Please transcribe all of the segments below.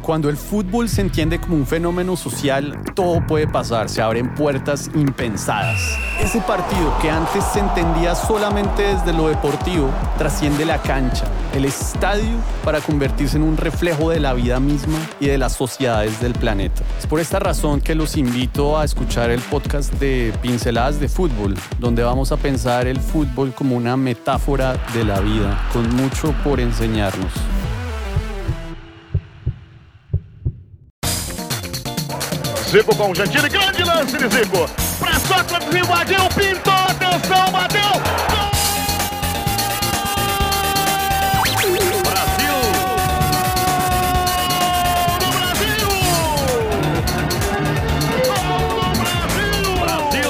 Cuando el fútbol se entiende como un fenómeno social, todo puede pasar, se abren puertas impensadas. Ese partido que antes se entendía solamente desde lo deportivo, trasciende la cancha, el estadio, para convertirse en un reflejo de la vida misma y de las sociedades del planeta. Es por esta razón que los invito a escuchar el podcast de Pinceladas de Fútbol, donde vamos a pensar el fútbol como una metáfora de la vida, con mucho por enseñarnos. Zico com o Gentili, grande lance de Zico. Pra Sócrates, invadiu, pintou, atenção, bateu. Gol! Brasil! Do Brasil! Gol do Brasil!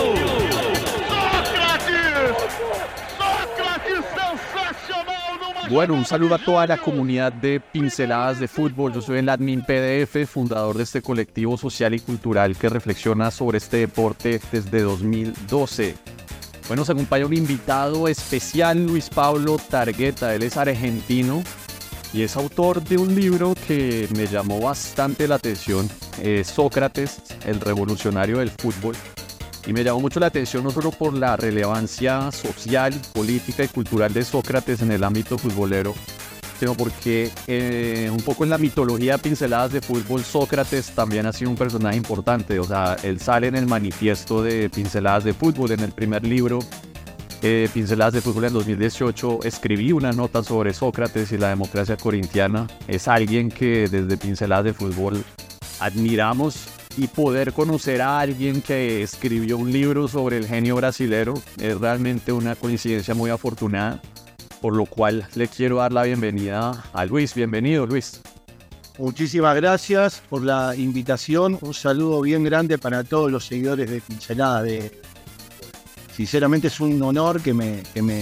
Sócrates sensacional. Bueno, un saludo a toda la comunidad de Pinceladas de Fútbol. Yo soy el admin PDF, fundador de este colectivo social y cultural que reflexiona sobre este deporte desde 2012. Bueno, se acompaña un invitado especial, Luis Pablo Targueta. Él es argentino y es autor de un libro que me llamó bastante la atención, Sócrates, el revolucionario del fútbol. Y me llamó mucho la atención no solo por la relevancia social, política y cultural de Sócrates en el ámbito futbolero, sino porque un poco en la mitología de Pinceladas de Fútbol, Sócrates también ha sido un personaje importante. O sea, él sale en el manifiesto de Pinceladas de Fútbol, en el primer libro, Pinceladas de Fútbol en 2018, escribí una nota sobre Sócrates y la democracia corintiana. Es alguien que desde Pinceladas de Fútbol admiramos. Y poder conocer a alguien que escribió un libro sobre el genio brasilero es realmente una coincidencia muy afortunada, por lo cual le quiero dar la bienvenida a Luis. Bienvenido, Luis. Muchísimas gracias por la invitación. Un saludo bien grande para todos los seguidores de Pincelada. Sinceramente es un honor que me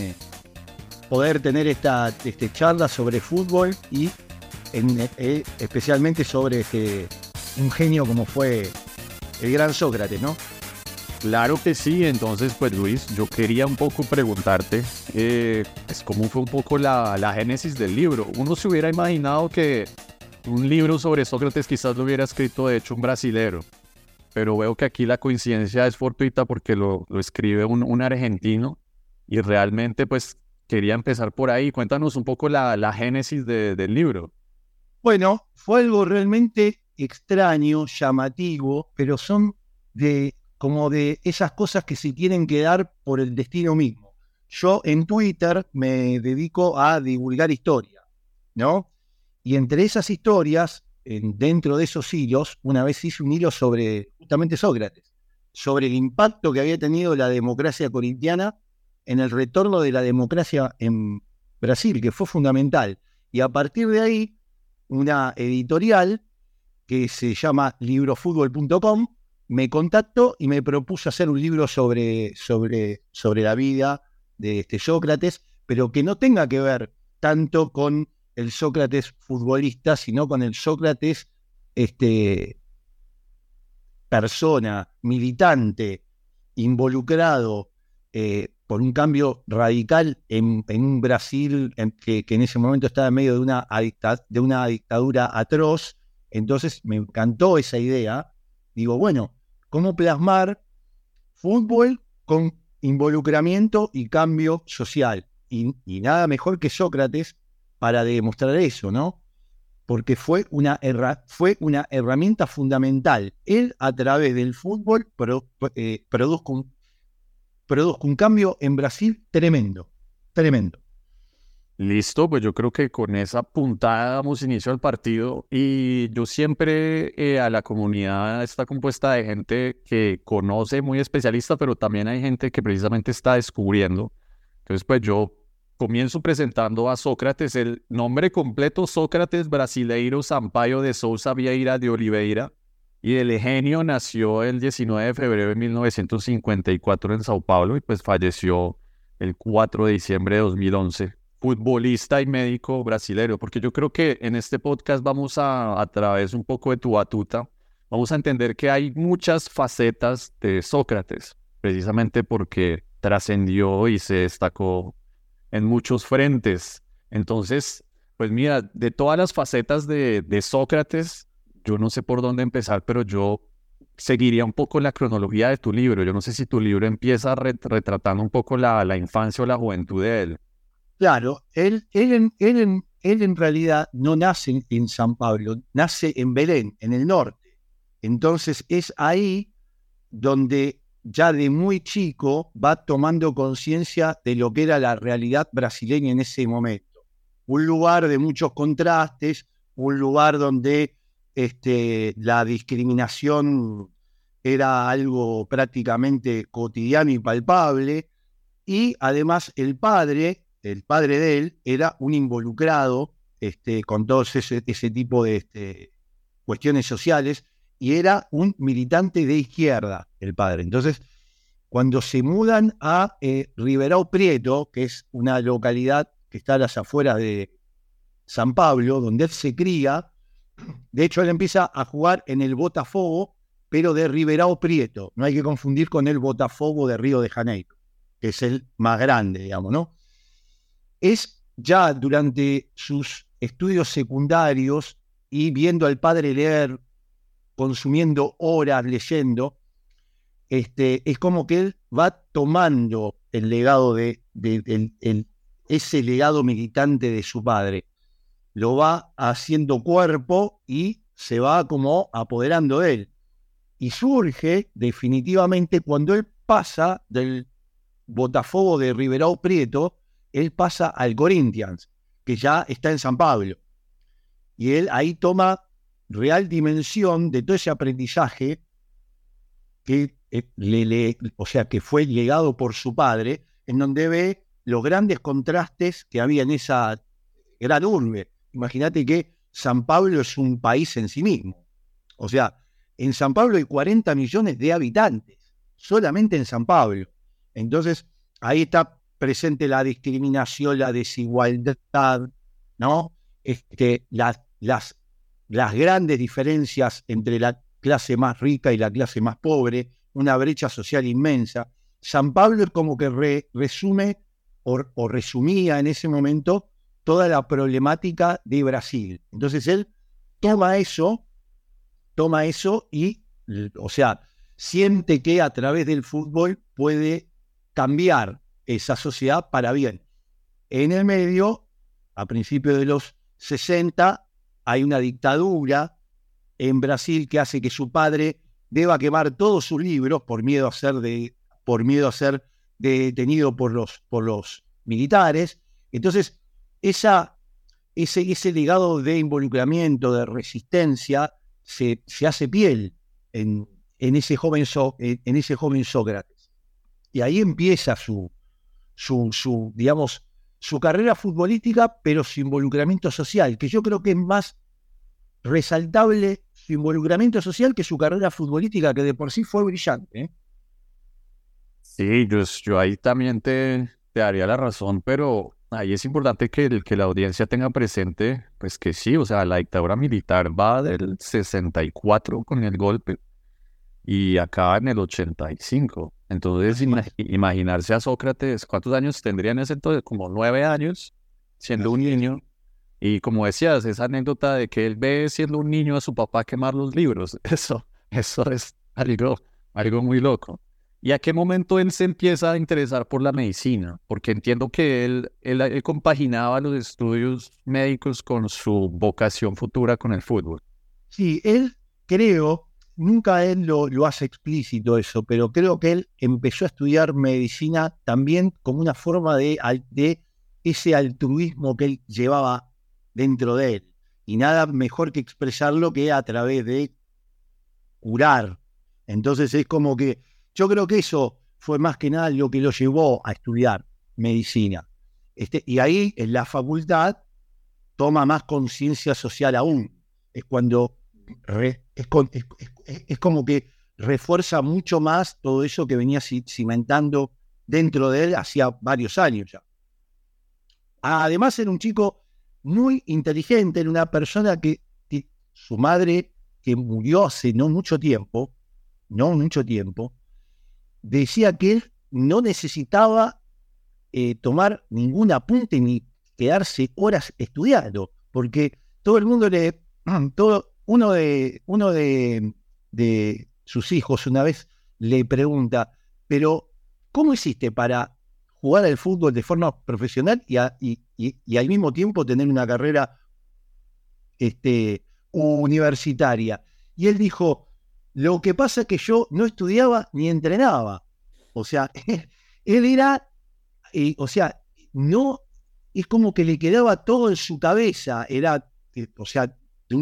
poder tener esta charla sobre fútbol y especialmente sobre un genio como fue el gran Sócrates, ¿no? Claro que sí. Entonces, pues Luis, yo quería un poco preguntarte, cómo fue un poco la génesis del libro. Uno se hubiera imaginado que un libro sobre Sócrates quizás lo hubiera escrito de hecho un brasilero, pero veo que aquí la coincidencia es fortuita porque lo escribe un argentino y realmente pues quería empezar por ahí. Cuéntanos un poco la génesis del libro. Bueno, fue algo realmente extraño, llamativo, pero son como de esas cosas que se tienen que dar por el destino mismo. Yo en Twitter me dedico a divulgar historia, ¿no? Y entre esas historias, dentro de esos hilos, una vez hice un hilo sobre justamente Sócrates, sobre el impacto que había tenido la democracia corintiana en el retorno de la democracia en Brasil, que fue fundamental. Y a partir de ahí, una editorial que se llama librofutbol.com, me contactó y me propuso hacer un libro sobre la vida de Sócrates, pero que no tenga que ver tanto con el Sócrates futbolista, sino con el Sócrates persona, militante, involucrado por un cambio radical en un Brasil que en ese momento estaba en medio de una dictadura atroz. Entonces me encantó esa idea. Digo, bueno, ¿cómo plasmar fútbol con involucramiento y cambio social? Y nada mejor que Sócrates para demostrar eso, ¿no? Porque fue una herramienta fundamental. Él, a través del fútbol, produjo un cambio en Brasil tremendo, tremendo. Listo, pues yo creo que con esa puntada damos inicio al partido y yo siempre a la comunidad está compuesta de gente que conoce, muy especialista, pero también hay gente que precisamente está descubriendo. Entonces pues yo comienzo presentando a Sócrates, el nombre completo Sócrates Brasileiro Sampaio de Souza Vieira de Oliveira, y del genio nació el 19 de febrero de 1954 en Sao Paulo y pues falleció el 4 de diciembre de 2011. Futbolista y médico brasilero, porque yo creo que en este podcast vamos a través un poco de tu batuta, vamos a entender que hay muchas facetas de Sócrates, precisamente porque trascendió y se destacó en muchos frentes. Entonces, pues mira, de todas las facetas de Sócrates, yo no sé por dónde empezar, pero yo seguiría un poco la cronología de tu libro. Yo no sé si tu libro empieza retratando un poco la infancia o la juventud de él. Claro, él en realidad no nace en San Pablo, nace en Belén, en el norte. Entonces es ahí donde ya de muy chico va tomando conciencia de lo que era la realidad brasileña en ese momento. Un lugar de muchos contrastes, un lugar donde la discriminación era algo prácticamente cotidiano y palpable, y además el padre de él, era un involucrado con todo ese tipo de cuestiones sociales, y era un militante de izquierda, el padre. Entonces, cuando se mudan a Ribeirão Preto, que es una localidad que está a las afueras de San Pablo, donde él se cría, de hecho él empieza a jugar en el Botafogo, pero de Ribeirão Preto. No hay que confundir con el Botafogo de Río de Janeiro, que es el más grande, digamos, ¿no? Es ya durante sus estudios secundarios y viendo al padre leer, consumiendo horas leyendo, es como que él va tomando el legado ese legado militante de su padre, lo va haciendo cuerpo y se va como apoderando de él. Y surge definitivamente cuando él pasa del Botafogo de Ribeirão Preto, él pasa al Corinthians, que ya está en San Pablo. Y él ahí toma real dimensión de todo ese aprendizaje que o sea, que fue legado por su padre, en donde ve los grandes contrastes que había en esa gran urbe. Imagínate que San Pablo es un país en sí mismo. O sea, en San Pablo hay 40 millones de habitantes, solamente en San Pablo. Entonces, ahí está presente la discriminación, la desigualdad, ¿no? Las grandes diferencias entre la clase más rica y la clase más pobre, una brecha social inmensa. San Pablo es como que resume o resumía en ese momento toda la problemática de Brasil. Entonces él toma eso y, o sea, siente que a través del fútbol puede cambiar esa sociedad para bien. En el medio, a principios de los 60, hay una dictadura en Brasil que hace que su padre deba quemar todos sus libros por miedo a ser detenido por los militares. Entonces, ese legado de involucramiento, de resistencia, se hace piel en ese joven Sócrates. Y ahí empieza digamos, su carrera futbolística, pero su involucramiento social, que yo creo que es más resaltable su involucramiento social que su carrera futbolística, que de por sí fue brillante, ¿eh? Sí, yo ahí también te daría la razón, pero ahí es importante que la audiencia tenga presente, pues que sí, o sea, la dictadura militar va del 64 con el golpe y acaba en el 85. Entonces, imaginarse a Sócrates, ¿cuántos años tendría en ese entonces? Como 9 años, siendo un niño. Y como decías, esa anécdota de que él ve siendo un niño a su papá quemar los libros, eso es algo muy loco. ¿Y a qué momento él se empieza a interesar por la medicina? Porque entiendo que él compaginaba los estudios médicos con su vocación futura con el fútbol. Sí, nunca él lo hace explícito eso, pero creo que él empezó a estudiar medicina también como una forma de ese altruismo que él llevaba dentro de él. Y nada mejor que expresarlo que a través de curar. Entonces es como que yo creo que eso fue más que nada lo que lo llevó a estudiar medicina. Y ahí en la facultad toma más conciencia social aún. Es cuando es como que refuerza mucho más todo eso que venía cimentando dentro de él hacía varios años ya. Además era un chico muy inteligente, era una persona que su madre, que murió hace no mucho tiempo, decía que él no necesitaba tomar ningún apunte ni quedarse horas estudiando, porque todo el mundo uno de sus hijos una vez le pregunta, pero ¿cómo hiciste para jugar al fútbol de forma profesional y al mismo tiempo tener una carrera universitaria? Y él dijo, lo que pasa es que yo no estudiaba ni entrenaba. O sea, él era, o sea, no, es como que le quedaba todo en su cabeza, era, o sea,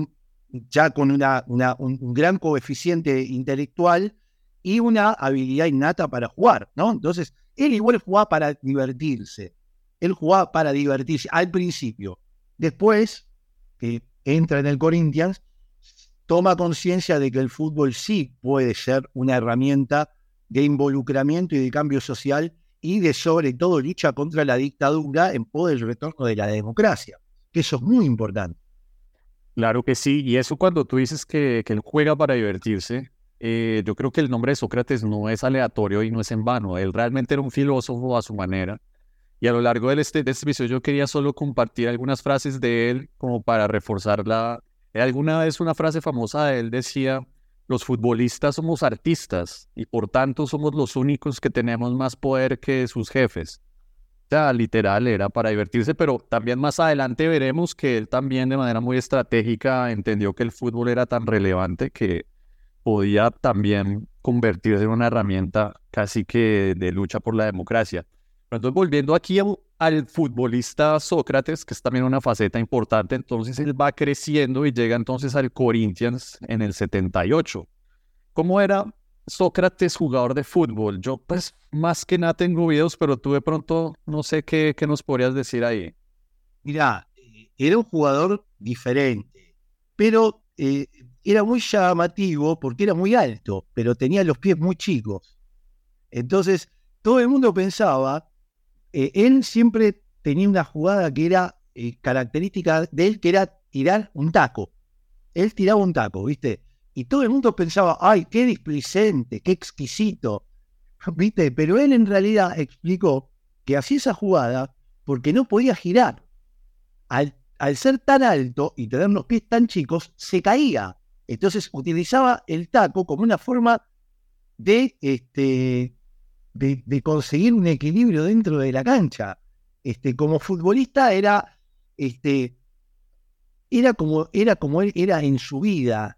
ya con un gran coeficiente intelectual y una habilidad innata para jugar, ¿no? Entonces, él igual jugaba para divertirse. Él jugaba para divertirse al principio. Después, que entra en el Corinthians, toma conciencia de que el fútbol sí puede ser una herramienta de involucramiento y de cambio social y de, sobre todo, lucha contra la dictadura en pos del retorno de la democracia, que eso es muy importante. Claro que sí, y eso cuando tú dices que él juega para divertirse, yo creo que el nombre de Sócrates no es aleatorio y no es en vano. Él realmente era un filósofo a su manera. Y a lo largo de este episodio yo quería solo compartir algunas frases de él como para reforzarla. Alguna vez una frase famosa de él decía, los futbolistas somos artistas y por tanto somos los únicos que tenemos más poder que sus jefes. O sea, literal, era para divertirse, pero también más adelante veremos que él también de manera muy estratégica entendió que el fútbol era tan relevante que podía también convertirse en una herramienta casi que de lucha por la democracia. Pero entonces, volviendo aquí al futbolista Sócrates, que es también una faceta importante, entonces él va creciendo y llega entonces al Corinthians en el 78. ¿Cómo era Sócrates jugador de fútbol? Yo pues más que nada tengo videos, pero tú de pronto no sé qué nos podrías decir ahí. Mirá, era un jugador diferente, pero era muy llamativo porque era muy alto, pero tenía los pies muy chicos. Entonces, todo el mundo pensaba, él siempre tenía una jugada que era característica de él, que era tirar un taco. Él tiraba un taco, ¿viste? Y todo el mundo pensaba, ¡ay, qué displicente, qué exquisito! ¿Viste? Pero él en realidad explicó que hacía esa jugada porque no podía girar. Al ser tan alto y tener los pies tan chicos, se caía. Entonces utilizaba el taco como una forma de conseguir un equilibrio dentro de la cancha. Como futbolista era como él era en su vida,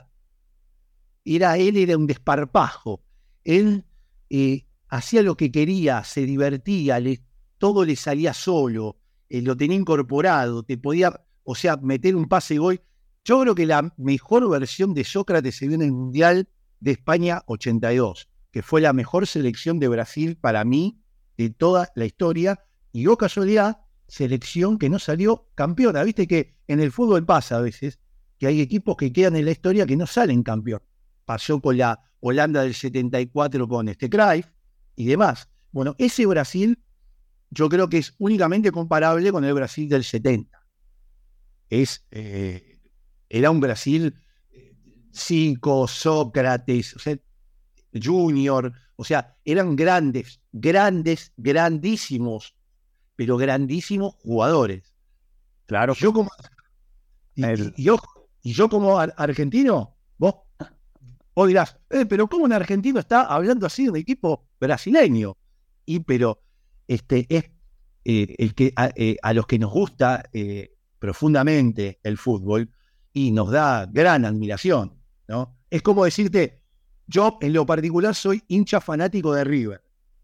él era un desparpajo. Él hacía lo que quería, se divertía, todo le salía solo, lo tenía incorporado, te podía, o sea, meter un pase y gol. Yo creo que la mejor versión de Sócrates se vio en el Mundial de España 82, que fue la mejor selección de Brasil para mí de toda la historia, y oh casualidad, selección que no salió campeona. Viste que en el fútbol pasa a veces que hay equipos que quedan en la historia que no salen campeón. Pasó con la Holanda del 74 con Cruyff y demás. Bueno, ese Brasil yo creo que es únicamente comparable con el Brasil del 70. Era un Brasil Zico, Sócrates, o sea, Junior, o sea, eran grandísimos, pero grandísimos jugadores. Claro. Y yo como argentino, vos dirás, pero ¿cómo un argentino está hablando así de un equipo brasileño? Pero es el que a los que nos gusta profundamente el fútbol y nos da gran admiración, ¿no? Es como decirte, yo en lo particular soy hincha fanático de River.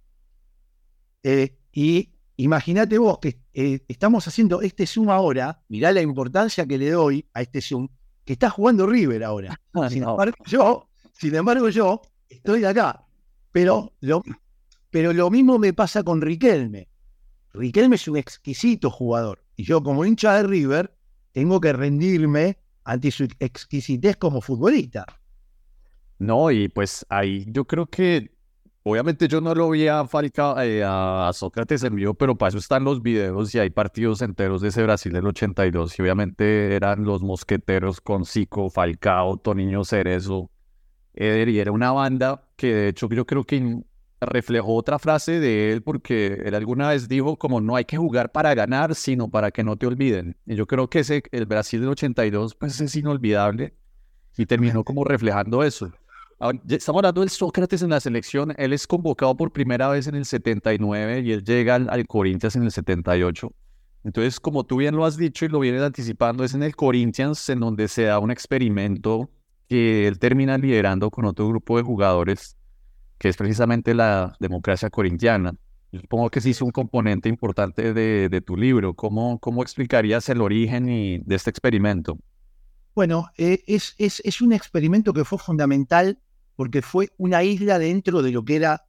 Y imagínate vos que estamos haciendo este Zoom ahora, mirá la importancia que le doy a este Zoom, que está jugando River ahora. Sin embargo, yo estoy de acá. Pero lo mismo me pasa con Riquelme. Riquelme es un exquisito jugador. Y yo, como hincha de River, tengo que rendirme ante su exquisitez como futbolista. No, y pues ahí yo creo que, obviamente yo no lo vi a Sócrates en vivo, pero para eso están los videos y hay partidos enteros de ese Brasil del 82, y obviamente eran los mosqueteros con Zico, Falcao, Toninho Cerezo, Eder, y era una banda que de hecho yo creo que reflejó otra frase de él, porque él alguna vez dijo como no hay que jugar para ganar, sino para que no te olviden. Y yo creo que el Brasil del 82 pues es inolvidable. y terminó como reflejando eso. Estamos hablando del Sócrates en la selección. Él es convocado por primera vez en el 79 y él llega al Corinthians en el 78. Entonces, como tú bien lo has dicho y lo vienes anticipando, es en el Corinthians en donde se da un experimento que él termina liderando con otro grupo de jugadores, que es precisamente la democracia corintiana. Yo supongo que sí es un componente importante de tu libro. ¿Cómo explicarías el origen de este experimento? Bueno, es un experimento que fue fundamental porque fue una isla dentro de lo que era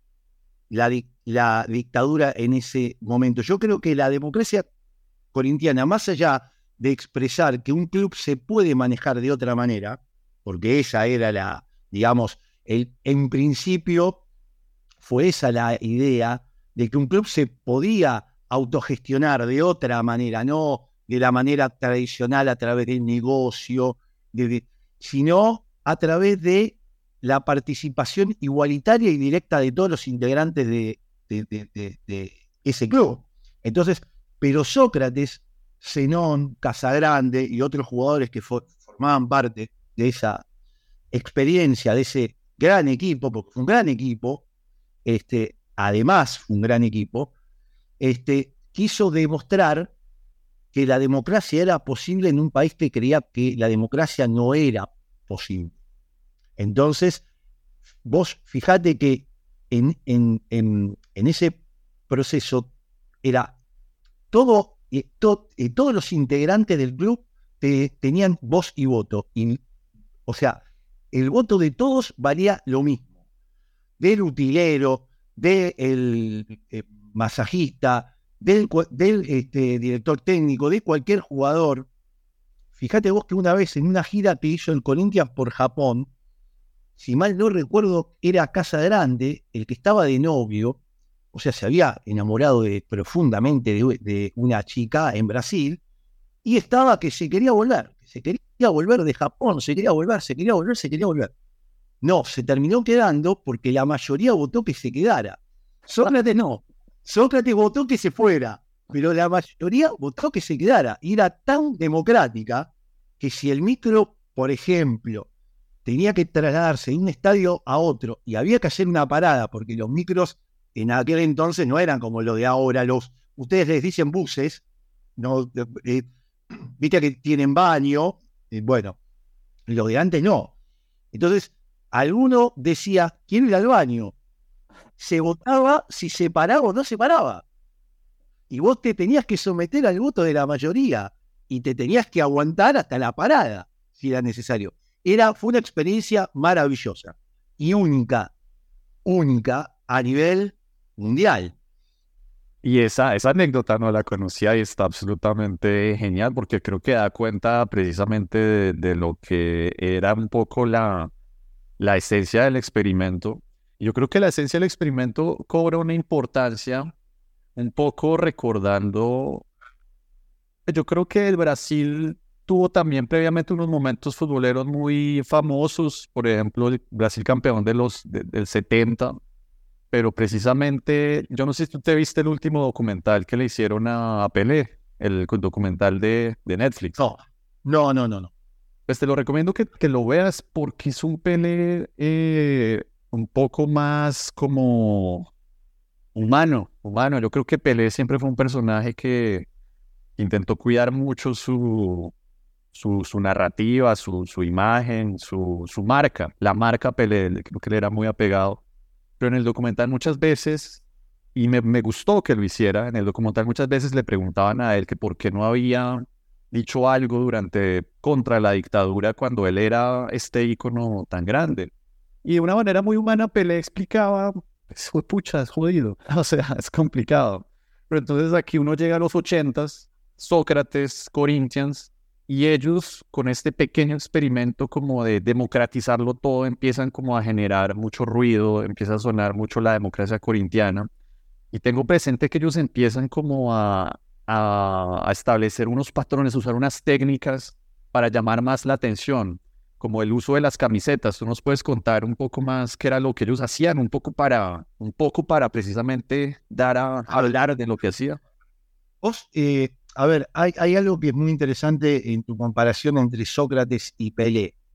la dictadura en ese momento. Yo creo que la democracia corintiana, más allá de expresar que un club se puede manejar de otra manera, porque esa era digamos, en principio fue esa la idea de que un club se podía autogestionar de otra manera, no de la manera tradicional a través del negocio, sino a través de la participación igualitaria y directa de todos los integrantes de ese club. Entonces, pero Sócrates, Zenón, Casagrande y otros jugadores que formaban parte de esa experiencia, de ese gran equipo, porque fue un gran equipo, además fue un gran equipo, quiso demostrar que la democracia era posible en un país que creía que la democracia no era posible. Entonces, vos fijate que en ese proceso era todos los integrantes del club tenían voz y voto. O sea, el voto de todos valía lo mismo. Del utilero, del masajista, del director técnico, de cualquier jugador. Fíjate vos que una vez en una gira que hizo el Corinthians por Japón, si mal no recuerdo, era Casagrande el que estaba de novio, o sea, se había enamorado profundamente de una chica en Brasil, y estaba que se quería volver de Japón, se quería volver. No, se terminó quedando porque la mayoría votó que se quedara. Sócrates no. Sócrates votó que se fuera, pero la mayoría votó que se quedara. Y era tan democrática que si el micro, por ejemplo, tenía que trasladarse de un estadio a otro y había que hacer una parada, porque los micros en aquel entonces no eran como lo de ahora, ustedes les dicen buses, no, viste que tienen baño, bueno, los de antes no. Entonces, alguno decía, quiero ir al baño. Se votaba si se paraba o no se paraba. Y vos te tenías que someter al voto de la mayoría y te tenías que aguantar hasta la parada, si era necesario. Fue una experiencia maravillosa y única a nivel mundial. Y esa anécdota no la conocía y está absolutamente genial porque creo que da cuenta precisamente de lo que era un poco la esencia del experimento. Yo creo que la esencia del experimento cobra una importancia un poco recordando. Yo creo que el Brasil tuvo también previamente unos momentos futboleros muy famosos, por ejemplo, el Brasil campeón del 70, pero precisamente, yo no sé si tú te viste el último documental que le hicieron a Pelé, el documental de Netflix. No. Pues te lo recomiendo que lo veas porque es un Pelé un poco más como humano. Yo creo que Pelé siempre fue un personaje que intentó cuidar mucho su narrativa, su imagen, su marca, la marca Pelé, creo que le era muy apegado. Pero en el documental muchas veces, y me gustó que lo hiciera, en el documental muchas veces le preguntaban a él que por qué no había dicho algo contra la dictadura cuando él era este ícono tan grande. Y de una manera muy humana Pelé explicaba, pucha, es jodido, o sea, es complicado. Pero entonces aquí uno llega a los 80s, Sócrates, Corinthians, y ellos con este pequeño experimento como de democratizarlo todo empiezan como a generar mucho ruido, empieza a sonar mucho la democracia corintiana. Y tengo presente que ellos empiezan como a establecer unos patrones, usar unas técnicas para llamar más la atención, como el uso de las camisetas. ¿Tú nos puedes contar un poco más qué era lo que ellos hacían, un poco para precisamente dar a hablar de lo que hacía? Vos, hay algo que es muy interesante en tu comparación entre Sócrates y Pelé.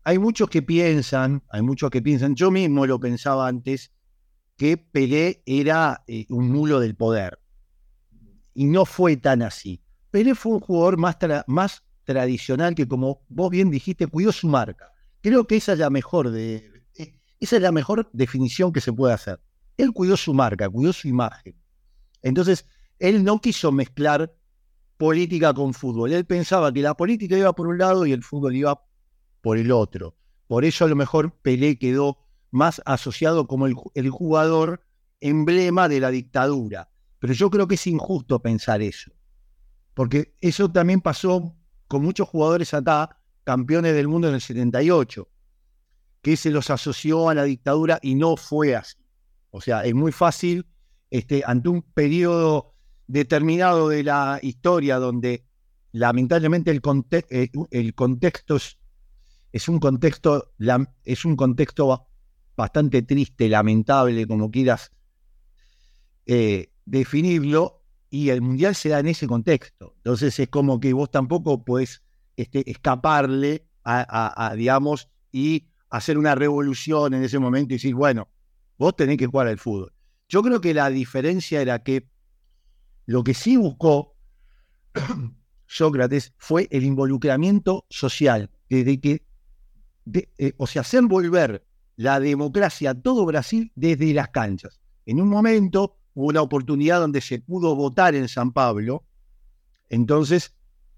hay muchos que piensan, yo mismo lo pensaba antes, que Pelé era un nulo del poder. Y no fue tan así. Pelé fue un jugador más tradicional que, como vos bien dijiste, cuidó su marca. Creo que esa es la mejor definición que se puede hacer. Él cuidó su marca, cuidó su imagen. Entonces, él no quiso mezclar política con fútbol. Él pensaba que la política iba por un lado y el fútbol iba por el otro. Por eso a lo mejor Pelé quedó más asociado como el jugador emblema de la dictadura. Pero yo creo que es injusto pensar eso, porque eso también pasó con muchos jugadores acá, campeones del mundo en el 78, que se los asoció a la dictadura y no fue así. O sea, es muy fácil, ante un periodo determinado de la historia donde lamentablemente el contexto es un contexto bastante triste, lamentable, como quieras definirlo, y el mundial se da en ese contexto. Entonces es como que vos tampoco podés escaparle digamos, y hacer una revolución en ese momento y decir, bueno, vos tenés que jugar al fútbol. Yo creo que la diferencia era que lo que sí buscó Sócrates fue el involucramiento social, o sea, hacer volver la democracia a todo Brasil desde las canchas. En un momento hubo una oportunidad donde se pudo votar en San Pablo, entonces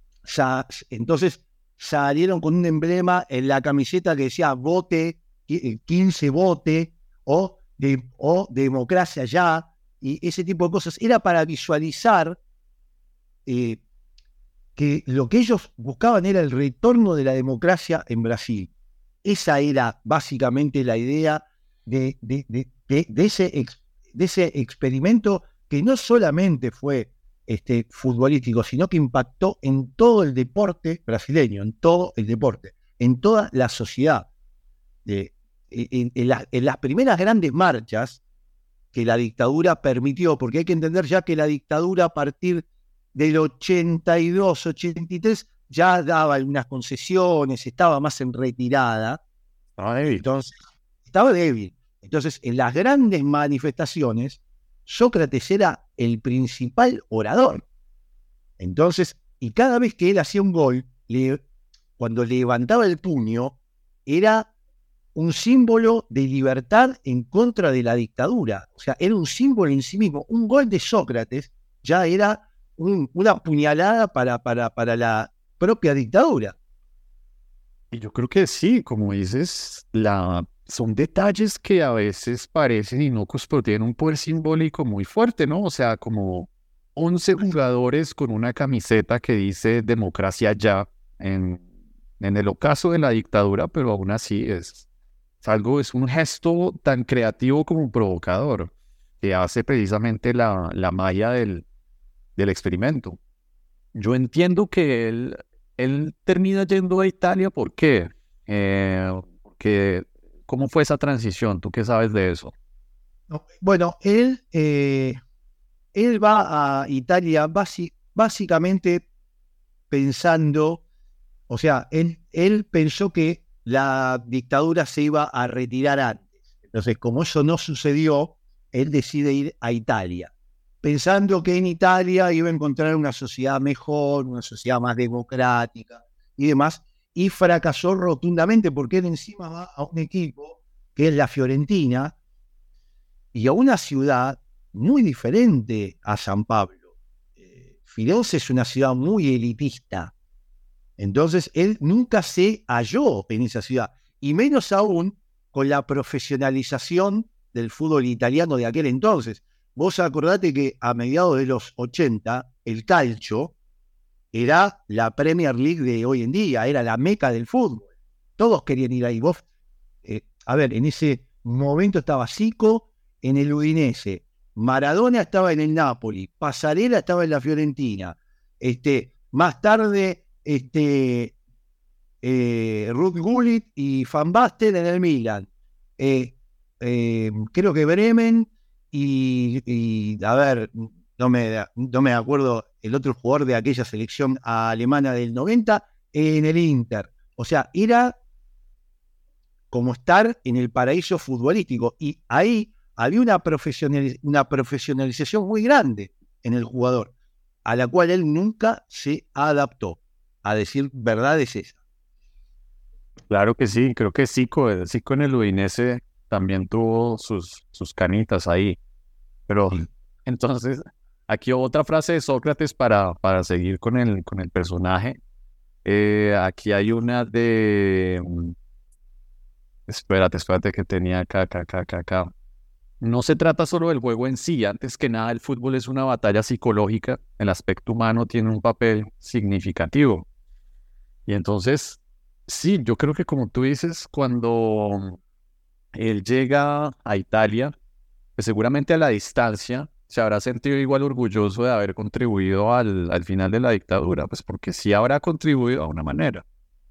salieron con un emblema en la camiseta que decía vote, 15 vote, o democracia ya, y ese tipo de cosas. Era para visualizar que lo que ellos buscaban era el retorno de la democracia en Brasil. Esa era básicamente la idea de ese experimento, que no solamente fue futbolístico, sino que impactó en todo el deporte brasileño, en todo el deporte, en toda la sociedad. En las primeras grandes marchas que la dictadura permitió, porque hay que entender ya que la dictadura a partir del 82, 83 ya daba algunas concesiones, estaba más en retirada. Estaba débil. Entonces, en las grandes manifestaciones, Sócrates era el principal orador. Entonces, y cada vez que él hacía un gol, cuando levantaba el puño, era un símbolo de libertad en contra de la dictadura. O sea, era un símbolo en sí mismo. Un gol de Sócrates ya era una puñalada para la propia dictadura. Y yo creo que sí, como dices, son detalles que a veces parecen inocuos, pero tienen un poder simbólico muy fuerte, ¿no? O sea, como 11 jugadores con una camiseta que dice democracia ya en el ocaso de la dictadura, pero aún así es un gesto tan creativo como provocador, que hace precisamente la magia del experimento. Yo entiendo que él termina yendo a Italia. ¿Por qué? Porque, ¿cómo fue esa transición? ¿Tú qué sabes de eso? Bueno, él va a Italia básicamente pensando, o sea, él pensó que la dictadura se iba a retirar antes. Entonces, como eso no sucedió, él decide ir a Italia, pensando que en Italia iba a encontrar una sociedad mejor, una sociedad más democrática y demás, y fracasó rotundamente, porque él encima va a un equipo que es la Fiorentina y a una ciudad muy diferente a San Pablo. Firenze es una ciudad muy elitista, entonces él nunca se halló en esa ciudad, y menos aún con la profesionalización del fútbol italiano de aquel entonces. Vos acordate que a mediados de los 80, el calcio era la Premier League de hoy en día, era la meca del fútbol. Todos querían ir ahí. En ese momento estaba Zico en el Udinese, Maradona estaba en el Napoli, Pasarela estaba en la Fiorentina, más tarde Ruud Gullit y Van Basten en el Milan, creo que Bremen y no me acuerdo el otro jugador de aquella selección alemana del 90 en el Inter. O sea, era como estar en el paraíso futbolístico. Y ahí había una profesionalización muy grande en el jugador, a la cual él nunca se adaptó. A decir verdad es esa. Claro que sí, creo que Zico en el Udinese también tuvo sus canitas ahí. Pero entonces, aquí otra frase de Sócrates para seguir con el personaje. Aquí hay una de... Espérate que tenía acá. No se trata solo del juego en sí, antes que nada el fútbol es una batalla psicológica, el aspecto humano tiene un papel significativo. Y entonces, sí, yo creo que como tú dices, cuando él llega a Italia, pues seguramente a la distancia se habrá sentido igual orgulloso de haber contribuido al final de la dictadura, pues porque sí habrá contribuido a una manera.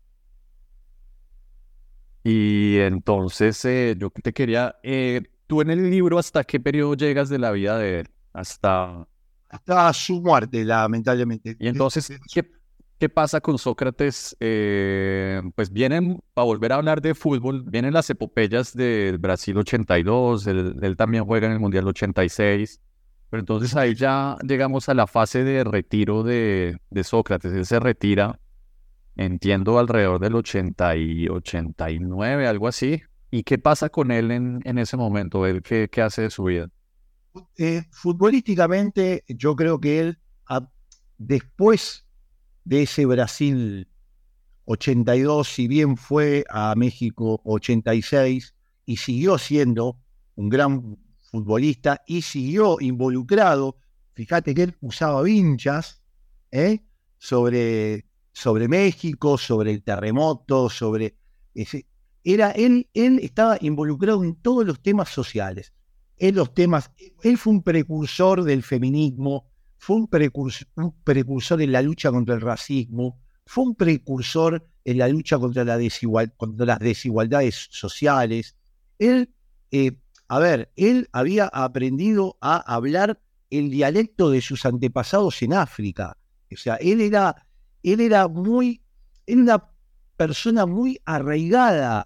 Y entonces yo te quería, tú en el libro, ¿hasta qué periodo llegas de la vida de él? Hasta su muerte, lamentablemente. Y entonces, ¿qué pasa con Sócrates? Pues vienen, para volver a hablar de fútbol, vienen las epopeyas del Brasil 82, él también juega en el Mundial 86, pero entonces ahí ya llegamos a la fase de retiro de Sócrates. Él se retira, entiendo, alrededor del 89, algo así. ¿Y qué pasa con él en ese momento? ¿Él qué hace de su vida? Futbolísticamente, yo creo que él, después de ese Brasil 82, si bien fue a México 86 y siguió siendo un gran futbolista y siguió involucrado, fíjate que él usaba vinchas sobre México, sobre el terremoto, él estaba involucrado en todos los temas sociales. Él fue un precursor del feminismo, fue un precursor en la lucha contra el racismo, fue un precursor en la lucha contra las desigualdades sociales. Él había aprendido a hablar el dialecto de sus antepasados en África. O sea, él era una persona muy arraigada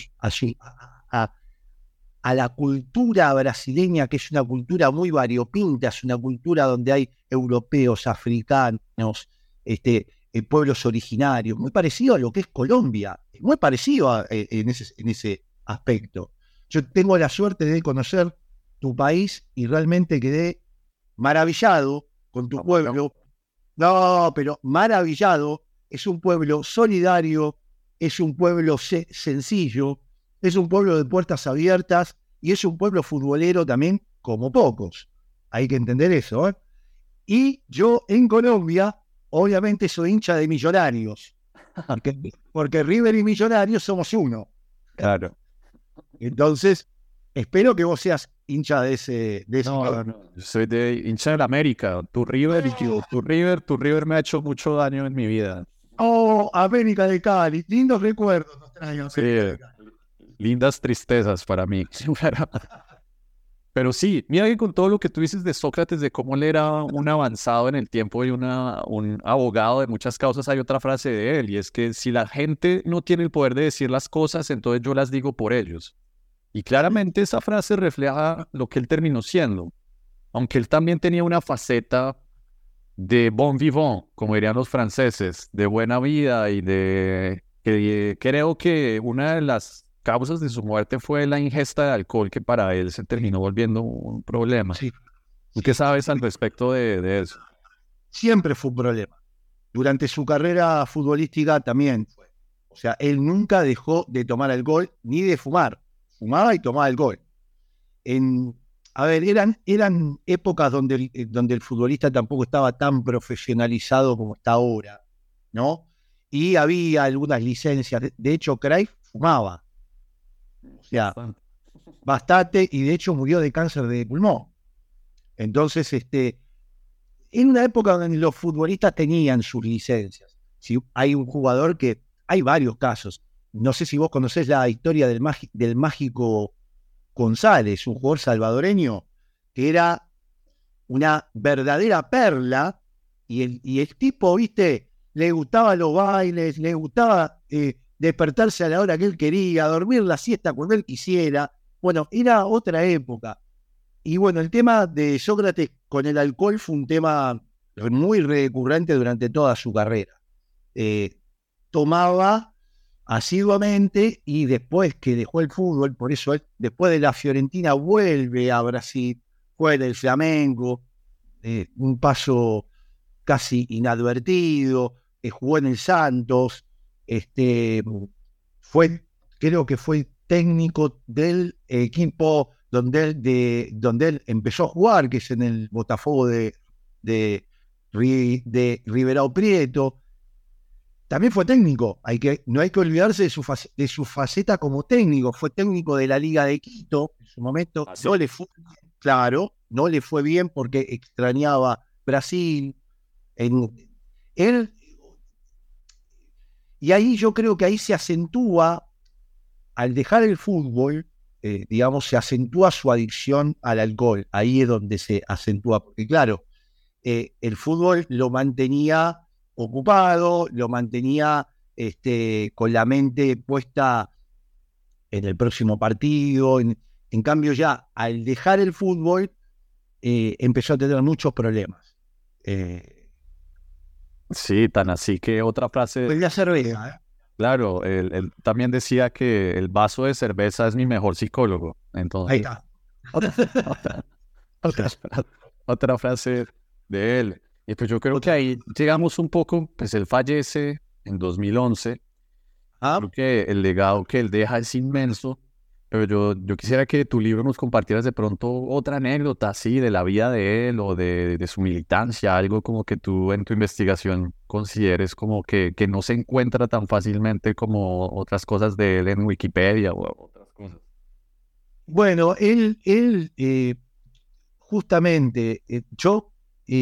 a la cultura brasileña, que es una cultura muy variopinta, es una cultura donde hay europeos, africanos, pueblos originarios, muy parecido a lo que es Colombia, muy parecido en ese aspecto. Yo tengo la suerte de conocer tu país y realmente quedé maravillado con tu pueblo. No, pero maravillado. Es un pueblo solidario, es un pueblo sencillo, es un pueblo de puertas abiertas y es un pueblo futbolero también como pocos. Hay que entender eso, ¿eh? Y yo en Colombia, obviamente soy hincha de Millonarios, porque River y Millonarios somos uno. Claro. Entonces, espero que vos seas hincha de ese. No. Yo soy hincha del América. Tu River me ha hecho mucho daño en mi vida. Oh, América de Cali, lindos recuerdos nos trae América de Cali. Lindas tristezas para mí. Pero sí, mira que con todo lo que tú dices de Sócrates, de cómo él era un avanzado en el tiempo y un abogado de muchas causas, hay otra frase de él, y es que si la gente no tiene el poder de decir las cosas, entonces yo las digo por ellos. Y claramente esa frase refleja lo que él terminó siendo, aunque él también tenía una faceta de bon vivant, como dirían los franceses, de buena vida y que creo que una de las causas de su muerte fue la ingesta de alcohol, que para él se terminó volviendo un problema. Sí. ¿Tú qué sabes al respecto de eso? Siempre fue un problema. Durante su carrera futbolística también fue. O sea, él nunca dejó de tomar alcohol ni de fumar. Fumaba y tomaba alcohol. Eran épocas donde el futbolista tampoco estaba tan profesionalizado como está ahora, ¿no? Y había algunas licencias. De hecho, Cruyff fumaba. O sea, bastante, y de hecho murió de cáncer de pulmón. Entonces, en una época donde los futbolistas tenían sus licencias. Si hay un jugador hay varios casos. No sé si vos conocés la historia del Mágico González, un jugador salvadoreño que era una verdadera perla, y el tipo, viste, le gustaban los bailes, le gustaba despertarse a la hora que él quería, dormir la siesta cuando él quisiera. Bueno, era otra época. Y bueno, el tema de Sócrates con el alcohol fue un tema muy recurrente durante toda su carrera. Tomaba asiduamente y después que dejó el fútbol, por eso él, después de la Fiorentina vuelve a Brasil, fue del Flamengo, un paso casi inadvertido, jugó en el Santos, creo que fue técnico del equipo donde él empezó a jugar, que es en el Botafogo de Ribeirão Prieto. También fue técnico, no hay que olvidarse de su faceta como técnico. Fue técnico de la Liga de Quito en su momento. ¿Ah, sí? No le fue bien, claro, no le fue bien porque extrañaba Brasil. Y ahí yo creo que ahí se acentúa, al dejar el fútbol, digamos, se acentúa su adicción al alcohol. Ahí es donde se acentúa, porque claro, el fútbol lo mantenía ocupado, lo mantenía con la mente puesta en el próximo partido. En cambio ya, al dejar el fútbol, empezó a tener muchos problemas. Sí, tan así que otra frase... Pues la cerveza, Claro, él también decía que el vaso de cerveza es mi mejor psicólogo. Entonces, ahí está. Otra frase de él. Y pues yo creo que ahí llegamos un poco, pues él fallece en 2011. Creo que el legado que él deja es inmenso, pero yo quisiera que tu libro nos compartieras de pronto otra anécdota así de la vida de él o de su militancia, algo como que tú en tu investigación consideres como que no se encuentra tan fácilmente como otras cosas de él en Wikipedia o otras cosas. Bueno, él justamente, yo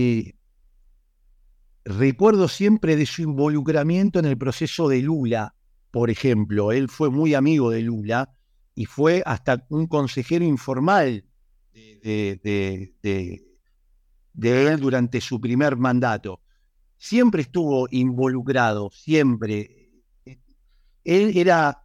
recuerdo siempre de su involucramiento en el proceso de Lula, por ejemplo. Él fue muy amigo de Lula y fue hasta un consejero informal de él durante su primer mandato. Siempre estuvo involucrado, siempre. Él era,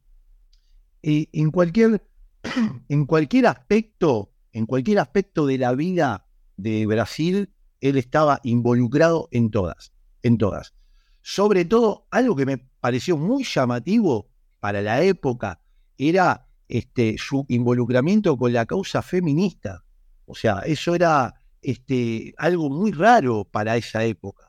en cualquier aspecto de la vida de Brasil, él estaba involucrado en todas. Sobre todo, algo que me pareció muy llamativo para la época era su involucramiento con la causa feminista. O sea, eso era algo muy raro para esa época.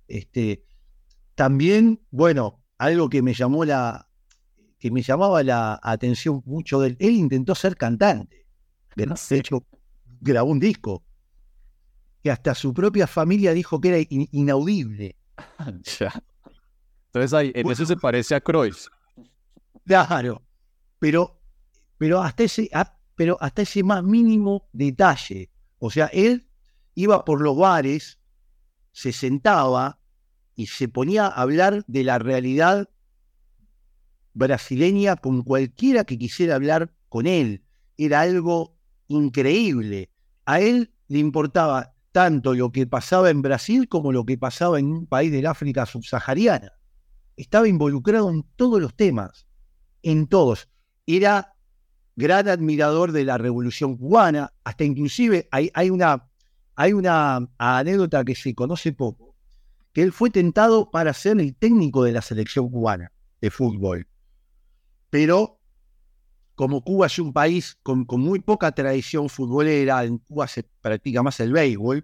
También, bueno, algo que me llamaba la atención mucho de él. Él intentó ser cantante. De hecho, grabó un disco que hasta su propia familia dijo que era inaudible. Ya. Entonces ahí, en eso se parece a Cruyff. Claro, pero hasta ese más mínimo detalle. O sea, él iba por los bares, se sentaba y se ponía a hablar de la realidad brasileña con cualquiera que quisiera hablar con él. Era algo increíble. A él le importaba tanto lo que pasaba en Brasil como lo que pasaba en un país del África subsahariana. Estaba involucrado en todos los temas, en todos. Era gran admirador de la Revolución Cubana, hasta inclusive hay una anécdota que se conoce poco, que él fue tentado para ser el técnico de la selección cubana de fútbol. Pero como Cuba es un país con muy poca tradición futbolera, en Cuba se practica más el béisbol,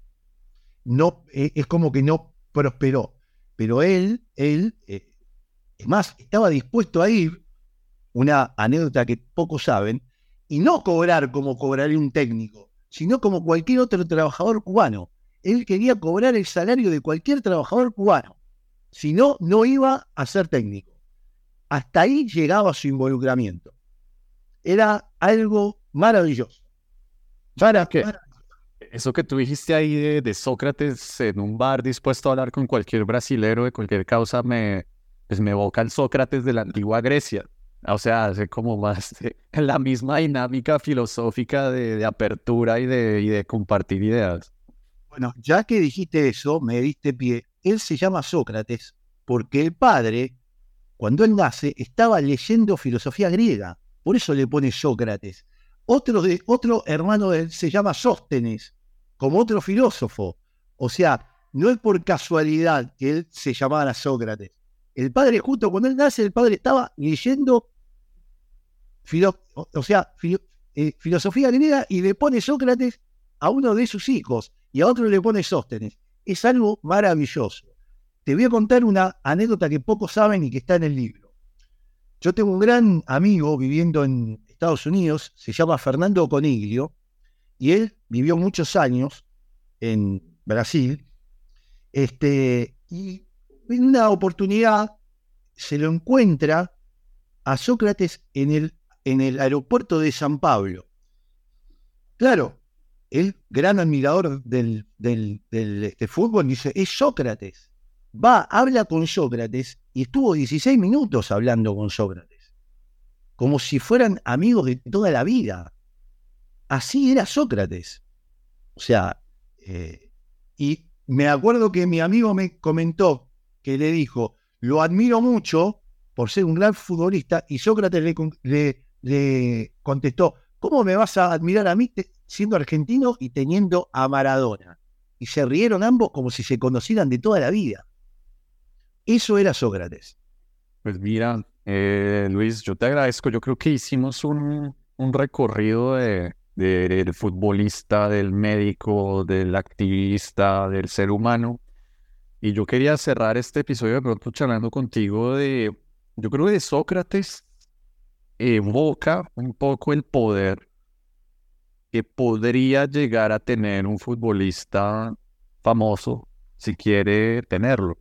es como que no prosperó. Pero él es más, estaba dispuesto a ir, una anécdota que pocos saben, y no cobrar como cobraría un técnico, sino como cualquier otro trabajador cubano. Él quería cobrar el salario de cualquier trabajador cubano. Si no, no iba a ser técnico. Hasta ahí llegaba su involucramiento. Era algo maravilloso. Eso que tú dijiste ahí de Sócrates en un bar dispuesto a hablar con cualquier brasilero de cualquier causa me evoca al Sócrates de la antigua Grecia. O sea, hace como más la misma dinámica filosófica de apertura y de compartir ideas. Bueno, ya que dijiste eso, me diste pie. Él se llama Sócrates porque el padre cuando él nace, estaba leyendo filosofía griega. Por eso le pone Sócrates. Otro hermano de él se llama Sóstenes, como otro filósofo. O sea, no es por casualidad que él se llamara Sócrates. El padre, justo cuando él nace, el padre estaba leyendo filosofía griega y le pone Sócrates a uno de sus hijos y a otro le pone Sóstenes. Es algo maravilloso. Te voy a contar una anécdota que pocos saben y que está en el libro. Yo tengo un gran amigo viviendo en Estados Unidos, se llama Fernando Coniglio, y él vivió muchos años en Brasil, y en una oportunidad se lo encuentra a Sócrates en el aeropuerto de San Pablo. Claro, el gran admirador del fútbol dice, es Sócrates. Va, habla con Sócrates y estuvo 16 minutos hablando con Sócrates, como si fueran amigos de toda la vida. Así era Sócrates. O sea, y me acuerdo que mi amigo me comentó que le dijo, lo admiro mucho por ser un gran futbolista, y Sócrates le contestó, ¿cómo me vas a admirar a mí siendo argentino y teniendo a Maradona? Y se rieron ambos como si se conocieran de toda la vida. Eso era Sócrates. Pues mira, Luis, yo te agradezco. Yo creo que hicimos un recorrido del futbolista, del médico, del activista, del ser humano. Y yo quería cerrar este episodio de pronto charlando contigo yo creo que de Sócrates evoca un poco el poder que podría llegar a tener un futbolista famoso si quiere tenerlo.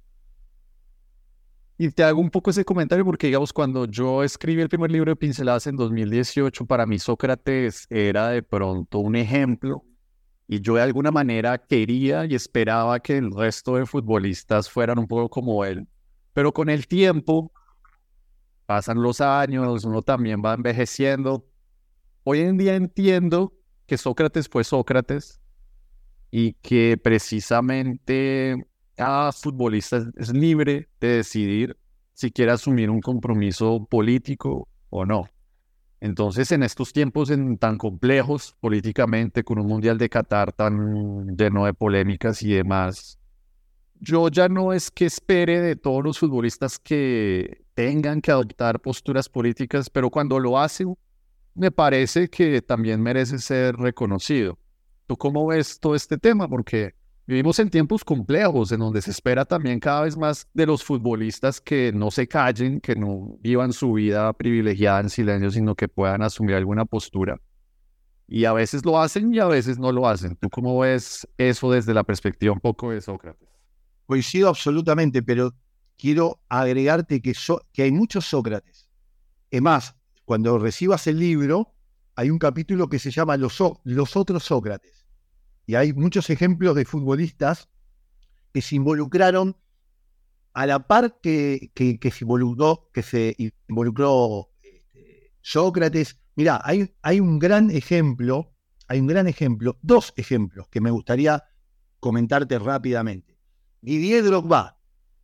Y te hago un poco ese comentario porque, digamos, cuando yo escribí el primer libro de Pinceladas en 2018, para mí Sócrates era de pronto un ejemplo y yo de alguna manera quería y esperaba que el resto de futbolistas fueran un poco como él. Pero con el tiempo, pasan los años, uno también va envejeciendo. Hoy en día entiendo que Sócrates fue Sócrates y que precisamente cada futbolista es libre de decidir si quiere asumir un compromiso político o no. Entonces, en estos tiempos tan complejos políticamente, con un Mundial de Qatar tan lleno de polémicas y demás, yo ya no es que espere de todos los futbolistas que tengan que adoptar posturas políticas, pero cuando lo hacen, me parece que también merece ser reconocido. ¿Tú cómo ves todo este tema? Porque vivimos en tiempos complejos en donde se espera también cada vez más de los futbolistas que no se callen, que no vivan su vida privilegiada en silencio, sino que puedan asumir alguna postura. Y a veces lo hacen y a veces no lo hacen. ¿Tú cómo ves eso desde la perspectiva un poco de Sócrates? Coincido absolutamente, pero quiero agregarte que hay muchos Sócrates. Es más, cuando recibas el libro, hay un capítulo que se llama Los otros Sócrates. Y hay muchos ejemplos de futbolistas que se involucraron a la par que se involucró Sócrates. Mirá, hay un gran ejemplo, dos ejemplos que me gustaría comentarte rápidamente. Didier Drogba,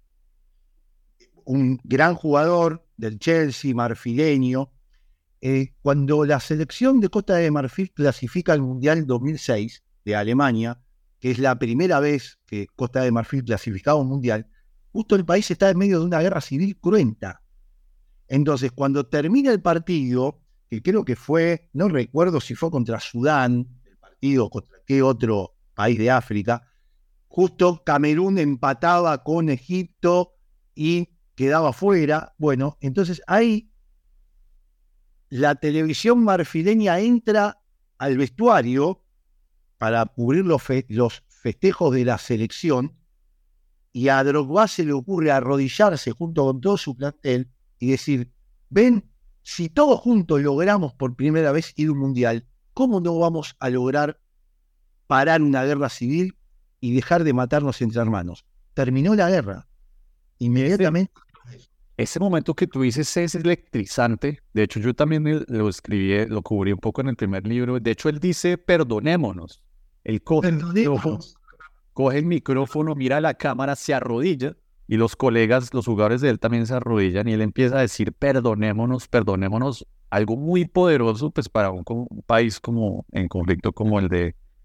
un gran jugador del Chelsea, marfileño. Cuando la selección de Costa de Marfil clasifica al Mundial 2006 de Alemania, que es la primera vez que Costa de Marfil clasificaba un Mundial, justo el país está en medio de una guerra civil cruenta. Entonces, cuando termina el partido, que creo que fue, no recuerdo si fue contra Sudán, el partido contra qué otro país de África, justo Camerún empataba con Egipto y quedaba fuera. Bueno, entonces ahí la televisión marfileña entra al vestuario para cubrir los festejos de la selección, y a Drogba se le ocurre arrodillarse junto con todo su plantel y decir, ven, si todos juntos logramos por primera vez ir a un mundial, ¿cómo no vamos a lograr parar una guerra civil y dejar de matarnos entre hermanos? Terminó la guerra. Inmediatamente. Ese momento que tú dices es electrizante. De hecho, yo también lo escribí, lo cubrí un poco en el primer libro. De hecho, él dice, perdonémonos. Él coge el micrófono, mira la cámara, se arrodilla y los colegas, los jugadores de él también se arrodillan y él empieza a decir perdonémonos, perdonémonos, algo muy poderoso pues para un país como en conflicto como el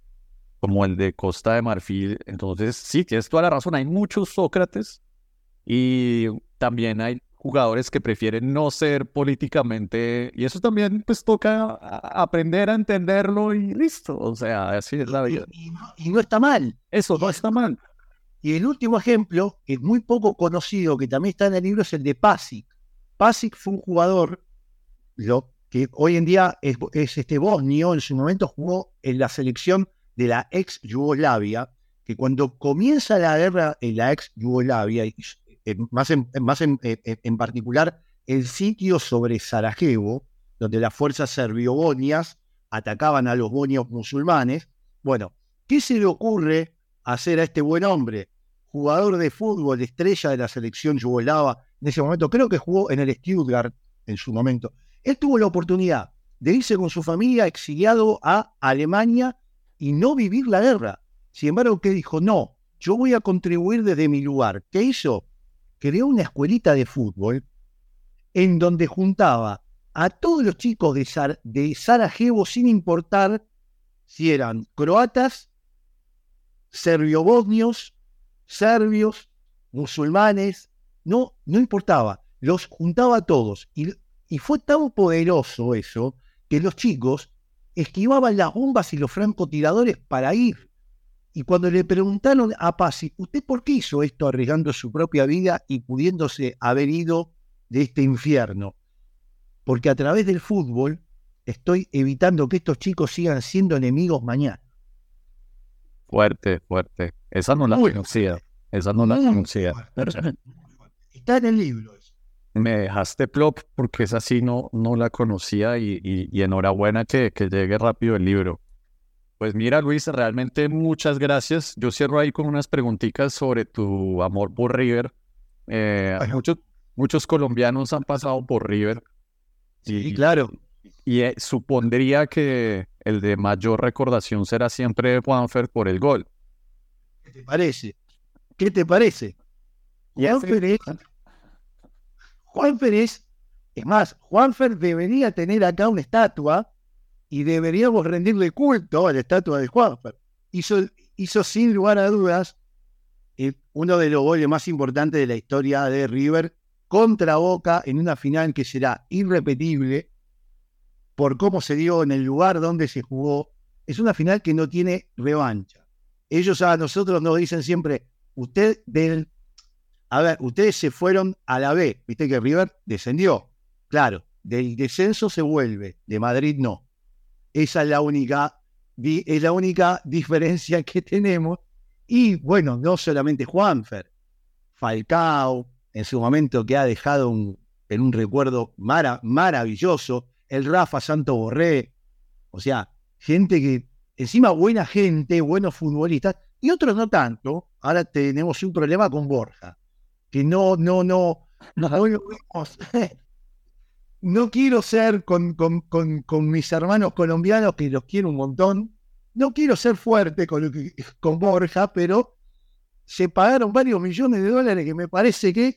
de Costa de Marfil. Entonces sí, tienes toda la razón, hay muchos Sócrates y también hay jugadores que prefieren no ser políticamente, y eso también pues toca aprender a entenderlo y listo, o sea, así es la vida. Y no está mal. Eso no está mal. Y el último ejemplo, que es muy poco conocido, que también está en el libro, es el de Pasic. Pasic fue un jugador que hoy en día es bosnio, en su momento jugó en la selección de la ex Yugoslavia, que cuando comienza la guerra en la ex Yugoslavia, más en particular el sitio sobre Sarajevo, donde las fuerzas serbio-bosnias atacaban a los bosnios musulmanes. Bueno, ¿qué se le ocurre hacer a este buen hombre? Jugador de fútbol, estrella de la selección yugoslava en ese momento, creo que jugó en el Stuttgart en su momento. Él tuvo la oportunidad de irse con su familia exiliado a Alemania y no vivir la guerra. Sin embargo, ¿qué dijo? No, yo voy a contribuir desde mi lugar. ¿Qué hizo? Creó una escuelita de fútbol en donde juntaba a todos los chicos de Sarajevo, sin importar si eran croatas, serbio-bosnios, serbios, musulmanes, no importaba, los juntaba a todos. Y fue tan poderoso eso que los chicos esquivaban las bombas y los francotiradores para ir. Y cuando le preguntaron a Pasic, ¿usted por qué hizo esto arriesgando su propia vida y pudiéndose haber ido de este infierno? Porque a través del fútbol estoy evitando que estos chicos sigan siendo enemigos mañana. Fuerte, fuerte. Esa no la conocía. Esa no la conocía. Está en el libro eso. Me dejaste plop porque esa sí no la conocía y enhorabuena que llegue rápido el libro. Pues mira, Luis, realmente muchas gracias. Yo cierro ahí con unas preguntitas sobre tu amor por River. Muchos colombianos han pasado por River. Sí, claro. Y supondría que el de mayor recordación será siempre Juanfer por el gol. ¿Qué te parece? ¿Qué te parece? Juanfer es más, Juanfer debería tener acá una estatua y deberíamos rendirle culto a la estatua de Juanfer. Hizo sin lugar a dudas uno de los goles más importantes de la historia de River contra Boca en una final que será irrepetible por cómo se dio en el lugar donde se jugó. Es una final que no tiene revancha. Ellos a nosotros nos dicen siempre, ustedes se fueron a la B, viste que River descendió. Claro, del descenso se vuelve, de Madrid no. Esa es la única diferencia que tenemos. Y bueno, no solamente Juanfer, Falcao, en su momento que ha dejado en un recuerdo maravilloso, el Rafa Santo Borré, o sea, gente que, encima buena gente, buenos futbolistas, y otros no tanto. Ahora tenemos un problema con Borja, que no lo vemos. No quiero ser con mis hermanos colombianos, que los quiero un montón, no quiero ser fuerte con Borja, pero se pagaron varios millones de dólares que me parece que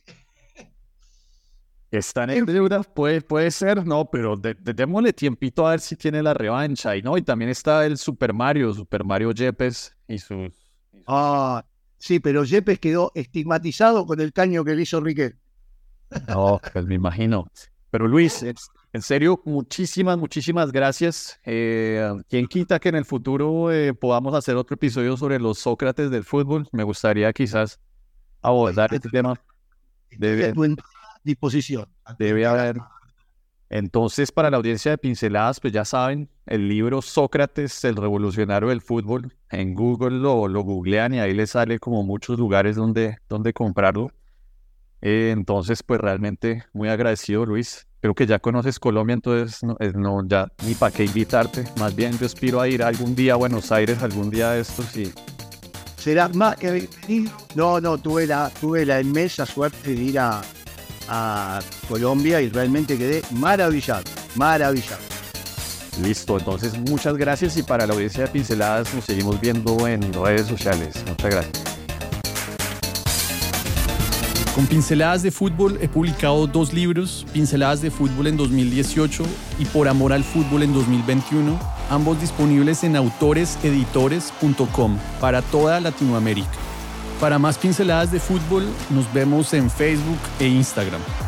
están en deuda, puede ser, no, pero démosle tiempito a ver si tiene la revancha. Y también está el Super Mario Yepes y sus... Sí, pero Yepes quedó estigmatizado con el caño que le hizo Riquelme. No, pues me imagino. Pero Luis, en serio, muchísimas gracias. ¿Quién quita que en el futuro podamos hacer otro episodio sobre los Sócrates del fútbol? Me gustaría quizás abordar este tema. A tu disposición. Debe haber. Entonces, para la audiencia de Pinceladas, pues ya saben, el libro Sócrates, el revolucionario del fútbol, en Google lo googlean y ahí les sale como muchos lugares donde comprarlo. Entonces, pues realmente muy agradecido, Luis. Creo que ya conoces Colombia, entonces no ya ni para qué invitarte. Más bien yo aspiro a ir algún día a Buenos Aires, algún día de estos y... Será más que bienvenido. No, tuve la inmensa suerte de ir a Colombia y realmente quedé maravillado. Listo, entonces muchas gracias y para la audiencia de Pinceladas nos seguimos viendo en redes sociales. Muchas gracias. Con Pinceladas de Fútbol he publicado 2 libros, Pinceladas de Fútbol en 2018 y Por Amor al Fútbol en 2021, ambos disponibles en autoreseditores.com para toda Latinoamérica. Para más Pinceladas de Fútbol, nos vemos en Facebook e Instagram.